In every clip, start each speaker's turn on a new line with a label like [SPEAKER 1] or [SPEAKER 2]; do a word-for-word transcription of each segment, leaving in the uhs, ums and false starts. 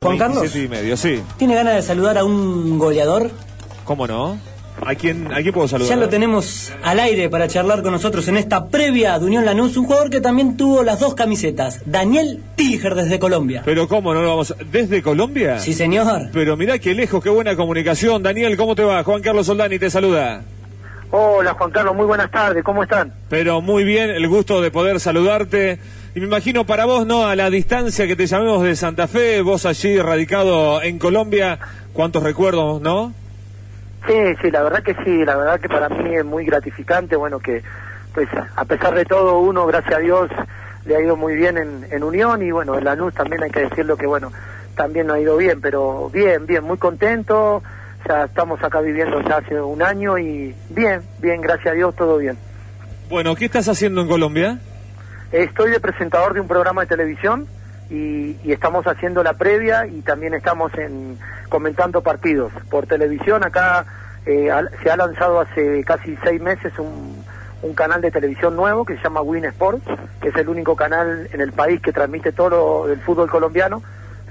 [SPEAKER 1] Juan Carlos.
[SPEAKER 2] veintisiete y medio, sí.
[SPEAKER 1] ¿Tiene ganas de saludar a un goleador?
[SPEAKER 2] ¿Cómo no? ¿A quién, ¿A quién puedo saludar?
[SPEAKER 1] Ya lo tenemos al aire para charlar con nosotros en esta previa de Unión Lanús, un jugador que también tuvo las dos camisetas, Daniel Tíger desde Colombia.
[SPEAKER 2] Pero ¿cómo no lo vamos? ¿Desde Colombia?
[SPEAKER 1] Sí, señor.
[SPEAKER 2] Pero mirá qué lejos, qué buena comunicación. Daniel, ¿cómo te va? Juan Carlos Soldani te saluda.
[SPEAKER 3] Hola Juan Carlos, muy buenas tardes, ¿cómo están?
[SPEAKER 2] Pero muy bien, el gusto de poder saludarte. Y me imagino para vos, ¿no? A la distancia que te llamemos de Santa Fe, vos allí radicado en Colombia, ¿cuántos recuerdos, no?
[SPEAKER 3] Sí, sí, la verdad que sí, la verdad que para mí es muy gratificante, bueno, que pues a pesar de todo uno, gracias a Dios, le ha ido muy bien en, en Unión y bueno, en Lanús también hay que decirlo que bueno, también no ha ido bien, pero bien, bien, muy contento, ya estamos acá viviendo ya hace un año y bien, bien, gracias a Dios, todo bien.
[SPEAKER 2] Bueno, ¿qué estás haciendo en Colombia?
[SPEAKER 3] Estoy de presentador de un programa de televisión y, y estamos haciendo la previa y también estamos en comentando partidos por televisión. Acá eh, se ha lanzado hace casi seis meses un, un canal de televisión nuevo que se llama Win Sports, que es el único canal en el país que transmite todo lo, el fútbol colombiano.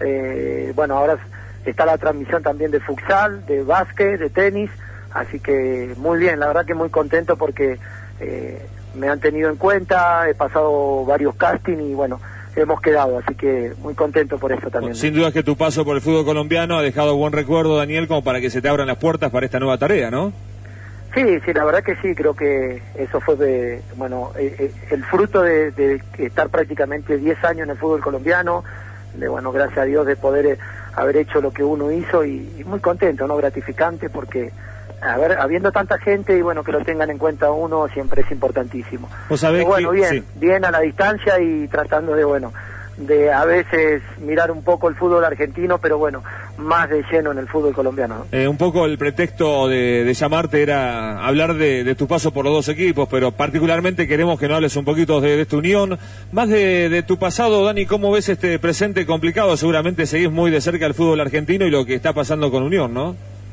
[SPEAKER 3] Eh, bueno, ahora está la transmisión también de futsal, de básquet, de tenis, así que muy bien, la verdad que muy contento porque eh, me han tenido en cuenta, he pasado varios castings y bueno, hemos quedado, así que muy contento por eso también.
[SPEAKER 2] Bueno, sin duda es que tu paso por el fútbol colombiano ha dejado buen recuerdo, Daniel, como para que se te abran las puertas para esta nueva tarea, ¿no?
[SPEAKER 3] Sí, sí, la verdad que sí, creo que eso fue, de, bueno, eh, eh, el fruto de, de estar prácticamente diez años en el fútbol colombiano, de bueno, gracias a Dios de poder eh, haber hecho lo que uno hizo y, y muy contento, ¿no? Gratificante porque... A ver, habiendo tanta gente y bueno, que lo tengan en cuenta uno siempre es importantísimo.
[SPEAKER 2] ¿Vos sabés
[SPEAKER 3] Pero bueno,
[SPEAKER 2] que,
[SPEAKER 3] bien,
[SPEAKER 2] sí.
[SPEAKER 3] bien a la distancia y tratando de, bueno, de a veces mirar un poco el fútbol argentino, pero bueno, más de lleno en el fútbol colombiano, ¿no?
[SPEAKER 2] Eh, un poco el pretexto de, de llamarte era hablar de, de tu paso por los dos equipos, pero particularmente queremos que nos hables un poquito de, de esta unión, más de, de tu pasado, Dani. ¿Cómo ves este presente complicado? Seguramente seguís muy de cerca el fútbol argentino y lo que está pasando con Unión, ¿no?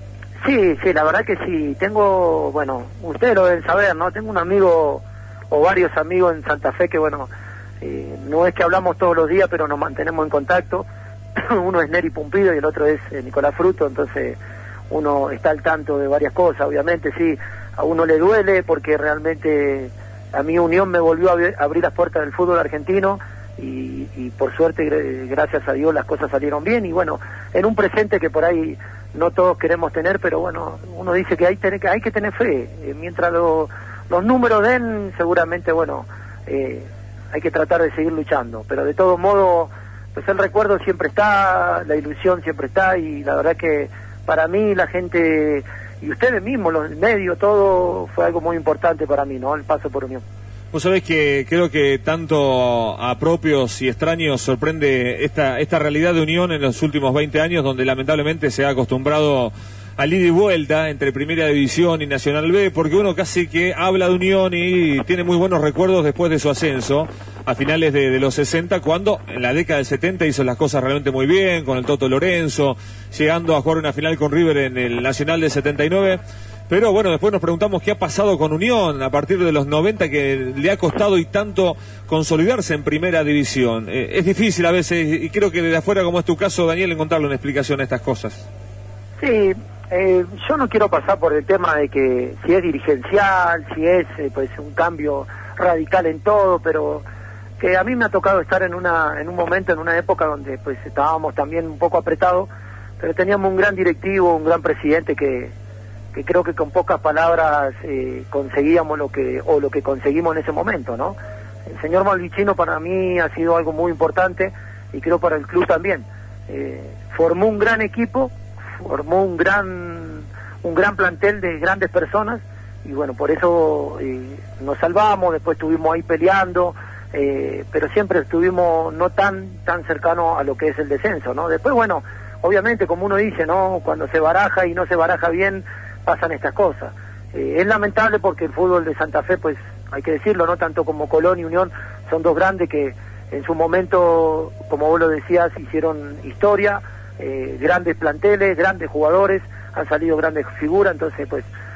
[SPEAKER 3] Sí, sí, la verdad que sí. Tengo, bueno, ustedes lo deben saber, ¿no? Tengo un amigo o varios amigos en Santa Fe que, bueno, eh, no es que hablamos todos los días, pero nos mantenemos en contacto. Uno es Neri Pumpido y el otro es eh, Nicolás Fruto, entonces uno está al tanto de varias cosas. Obviamente, sí, a uno le duele porque realmente a mí Unión me volvió a abrir, a abrir las puertas del fútbol argentino y, y por suerte, gracias a Dios, las cosas salieron bien y, bueno, en un presente que por ahí... no todos queremos tener, pero bueno, uno dice que hay, tener, que hay que tener fe. Eh, mientras lo, los números den, seguramente, bueno, eh, hay que tratar de seguir luchando. Pero de todo modo, pues el recuerdo siempre está, la ilusión siempre está, y la verdad que para mí la gente, y ustedes mismos, los medios, todo fue algo muy importante para mí, ¿no? El paso por Unión.
[SPEAKER 2] Vos sabés que creo que tanto a propios y extraños sorprende esta esta realidad de Unión en los últimos veinte años, donde lamentablemente se ha acostumbrado al ida y vuelta entre Primera División y Nacional B, porque uno casi que habla de Unión y tiene muy buenos recuerdos después de su ascenso a finales de, de los sesenta, cuando en la década del setenta hizo las cosas realmente muy bien, con el Toto Lorenzo, llegando a jugar una final con River en el Nacional del setenta y nueve. Pero bueno, después nos preguntamos qué ha pasado con Unión a partir de los noventa, que le ha costado y tanto consolidarse en Primera División. Eh, es difícil a veces, y creo que desde afuera, como es tu caso, Daniel, encontrarle una explicación a estas cosas.
[SPEAKER 3] Sí, eh, yo no quiero pasar por el tema de que si es dirigencial, si es eh, pues un cambio radical en todo, pero que a mí me ha tocado estar en una en un momento, en una época donde pues estábamos también un poco apretados, pero teníamos un gran directivo, un gran presidente que que creo que con pocas palabras eh, conseguíamos lo que, o lo que conseguimos en ese momento, ¿no? El señor Malvicino para mí ha sido algo muy importante y creo para el club también. Eh, formó un gran equipo, formó un gran, un gran plantel de grandes personas y bueno, por eso eh, nos salvamos, después estuvimos ahí peleando, eh, pero siempre estuvimos no tan, tan cercanos a lo que es el descenso, ¿no? Después, bueno, obviamente, como uno dice, ¿no? Cuando se baraja y no se baraja bien, pasan estas cosas. Eh, es lamentable porque el fútbol de Santa Fe, pues hay que decirlo, no tanto como Colón y Unión, son dos grandes que en su momento, como vos lo decías, hicieron historia, eh, grandes planteles, grandes jugadores, han salido grandes figuras, entonces pues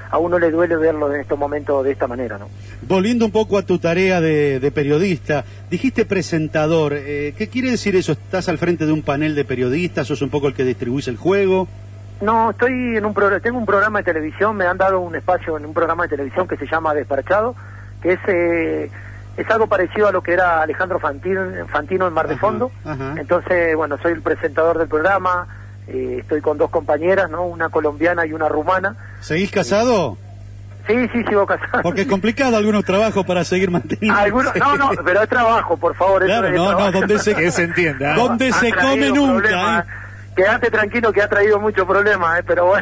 [SPEAKER 3] a uno le duele verlo en estos momentos de esta manera, ¿no?
[SPEAKER 4] Volviendo un poco a tu tarea de, de periodista, dijiste presentador, eh, ¿qué quiere decir eso? ¿Estás al frente de un panel de periodistas? ¿Sos un poco el que distribuís el juego?
[SPEAKER 3] No, estoy en un programa, tengo un programa de televisión, me han dado un espacio en un programa de televisión que se llama Desparchado, que es eh, es algo parecido a lo que era Alejandro Fantino, Fantino en Mar de
[SPEAKER 4] Ajá,
[SPEAKER 3] Fondo.
[SPEAKER 4] ajá.
[SPEAKER 3] Entonces, bueno, soy el presentador del programa, eh, estoy con dos compañeras, ¿no? Una colombiana y una rumana.
[SPEAKER 4] ¿Seguís casado?
[SPEAKER 3] Sí, sí, sigo casado.
[SPEAKER 4] Porque es complicado algunos trabajos para seguir manteniendo.
[SPEAKER 3] Algunos, no, no, pero es trabajo, por favor.
[SPEAKER 4] Claro,
[SPEAKER 3] eso es
[SPEAKER 4] no,
[SPEAKER 3] trabajo.
[SPEAKER 4] no, donde se,
[SPEAKER 2] Que se entienda.
[SPEAKER 4] No, donde se come nunca, ¿eh?
[SPEAKER 3] Quédate tranquilo que ha traído muchos problemas, ¿eh? Pero bueno.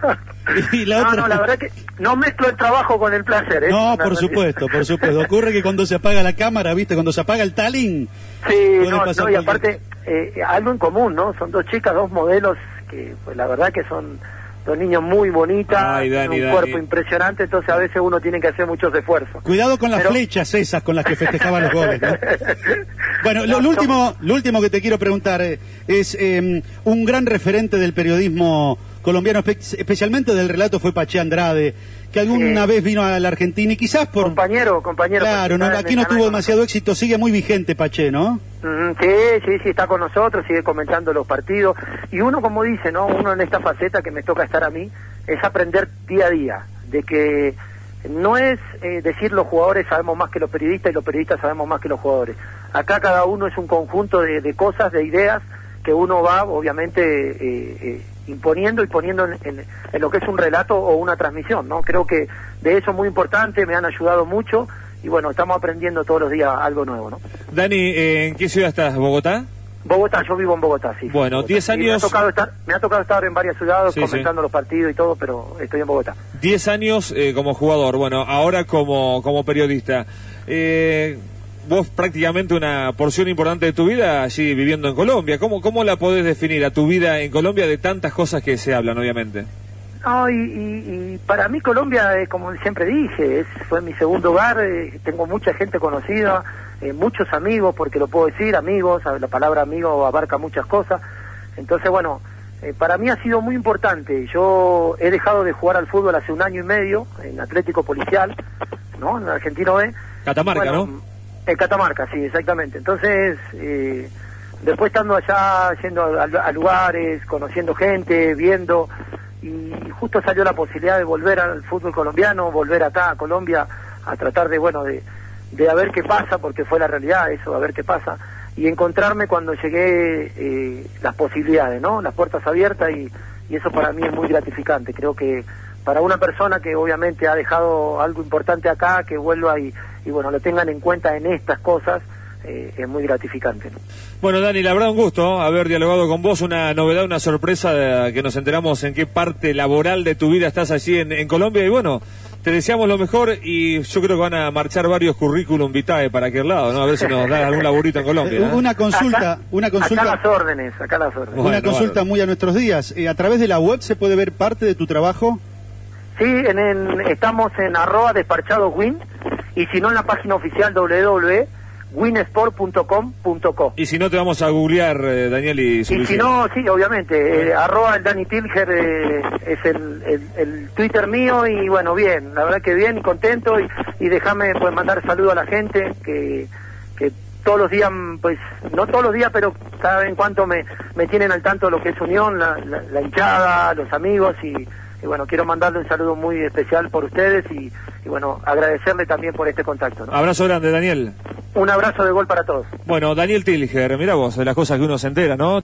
[SPEAKER 4] Y la
[SPEAKER 3] no,
[SPEAKER 4] otra...
[SPEAKER 3] no, la verdad que no mezclo el trabajo con el placer, ¿eh?
[SPEAKER 4] No,
[SPEAKER 3] Una
[SPEAKER 4] por
[SPEAKER 3] realidad.
[SPEAKER 4] supuesto, por supuesto. Ocurre que cuando se apaga la cámara, ¿viste? Cuando se apaga el Talín.
[SPEAKER 3] Sí,
[SPEAKER 4] puede
[SPEAKER 3] no,
[SPEAKER 4] pasar
[SPEAKER 3] no, y
[SPEAKER 4] cualquier-
[SPEAKER 3] aparte, eh, algo en común, ¿no? Son dos chicas, dos modelos que, pues la verdad que son dos niños muy bonitas,
[SPEAKER 2] Ay,
[SPEAKER 3] tienen
[SPEAKER 2] Dani,
[SPEAKER 3] un
[SPEAKER 2] Dani.
[SPEAKER 3] cuerpo impresionante, entonces a veces uno tiene que hacer muchos esfuerzos.
[SPEAKER 4] Cuidado con las
[SPEAKER 3] Pero-
[SPEAKER 4] flechas esas con las que festejaban los goles, ¿no? Bueno, lo,
[SPEAKER 3] No,
[SPEAKER 4] lo último, lo último que te quiero preguntar eh, es eh, un gran referente del periodismo colombiano, espe- especialmente del relato, fue Pache Andrade, que alguna
[SPEAKER 3] Sí.
[SPEAKER 4] vez vino a la Argentina y quizás por...
[SPEAKER 3] Compañero, compañero.
[SPEAKER 4] Claro, no,
[SPEAKER 3] Pache,
[SPEAKER 4] aquí no
[SPEAKER 3] Canal
[SPEAKER 4] tuvo
[SPEAKER 3] con
[SPEAKER 4] demasiado éxito, sigue muy vigente Pache, ¿no?
[SPEAKER 3] Mm, Sí, sí, sí, está con nosotros, sigue comentando los partidos. Y uno, como dice, ¿no? Uno en esta faceta que me toca estar a mí, es aprender día a día, de que no es eh, decir los jugadores sabemos más que los periodistas y los periodistas sabemos más que los jugadores. Acá cada uno es un conjunto de, de cosas, de ideas, que uno va, obviamente, eh, eh, imponiendo y poniendo en, en, en lo que es un relato o una transmisión, ¿no? Creo que de eso es muy importante, me han ayudado mucho, y bueno, estamos aprendiendo todos los días algo nuevo, ¿no?
[SPEAKER 2] Dani, ¿en qué ciudad estás? ¿Bogotá?
[SPEAKER 3] Bogotá, yo vivo en Bogotá, sí.
[SPEAKER 2] Bueno,
[SPEAKER 3] Bogotá.
[SPEAKER 2] diez
[SPEAKER 3] Sí,
[SPEAKER 2] años-
[SPEAKER 3] Me ha, tocado estar, me ha tocado estar en varias ciudades
[SPEAKER 2] Sí,
[SPEAKER 3] comentando
[SPEAKER 2] sí.
[SPEAKER 3] los partidos y todo, pero estoy en Bogotá.
[SPEAKER 2] Diez años eh, como jugador, bueno, ahora como, como periodista. Eh, vos prácticamente una porción importante de tu vida allí viviendo en Colombia. ¿Cómo, cómo la podés definir a tu vida en Colombia de tantas cosas que se hablan, obviamente?
[SPEAKER 3] No, y, y, y para mí Colombia, eh, como siempre dije, es, fue mi segundo hogar, eh, tengo mucha gente conocida, eh, muchos amigos, porque lo puedo decir, amigos, la palabra amigo abarca muchas cosas. Entonces, bueno, eh, para mí ha sido muy importante. Yo he dejado de jugar al fútbol hace un año y medio en Atlético Policial, ¿no? En el Argentino B.
[SPEAKER 2] Catamarca,
[SPEAKER 3] Bueno,
[SPEAKER 2] ¿no?
[SPEAKER 3] En Catamarca, sí, exactamente. Entonces, eh, después estando allá, yendo a, a lugares, conociendo gente, viendo, y justo salió la posibilidad de volver al fútbol colombiano, volver acá a Colombia, a tratar de, bueno, de, de a ver qué pasa, porque fue la realidad eso, a ver qué pasa, y encontrarme cuando llegué eh, las posibilidades, ¿no? Las puertas abiertas, y, y eso para mí es muy gratificante. Creo que para una persona que obviamente ha dejado algo importante acá, que vuelva y, y bueno, lo tengan en cuenta en estas cosas, eh, es muy gratificante, ¿no?
[SPEAKER 2] Bueno, Dani, la verdad un gusto haber dialogado con vos, una novedad, una sorpresa de, que nos enteramos en qué parte laboral de tu vida estás allí en, en Colombia, y bueno, te deseamos lo mejor, y yo creo que van a marchar varios currículum vitae para aquel lado, ¿no? A ver si nos da algún laburito en Colombia, ¿eh?
[SPEAKER 4] Una consulta,
[SPEAKER 3] Acá-
[SPEAKER 4] una consulta,
[SPEAKER 3] Acá las órdenes, acá las órdenes.
[SPEAKER 2] Bueno,
[SPEAKER 4] una consulta
[SPEAKER 2] bárbaro.
[SPEAKER 4] muy a nuestros días. Eh, ¿A través de la web se puede ver parte de tu trabajo?
[SPEAKER 3] Sí, en, en- estamos en arroba desparchados win, y si no en la página oficial doble u doble u doble u punto winsport punto com punto co.
[SPEAKER 2] Y si no, te vamos a googlear, eh, Daniel, y
[SPEAKER 3] Y si
[SPEAKER 2] subir.
[SPEAKER 3] no, sí, obviamente, eh, arroba el Dani Tilger eh, es el, el, el Twitter mío, y bueno, bien, la verdad que bien y contento, y, y déjame pues mandar saludo a la gente que, que todos los días, pues, no todos los días, pero cada vez en cuando me, me tienen al tanto de lo que es Unión, la, la, la hinchada, los amigos, y, y bueno, quiero mandarle un saludo muy especial por ustedes, y, y bueno, agradecerle también por este contacto, ¿no?
[SPEAKER 2] Abrazo grande, Daniel.
[SPEAKER 3] Un abrazo de gol para todos.
[SPEAKER 2] Bueno, Daniel Tilger, mira vos, de las cosas que uno se entera, ¿no?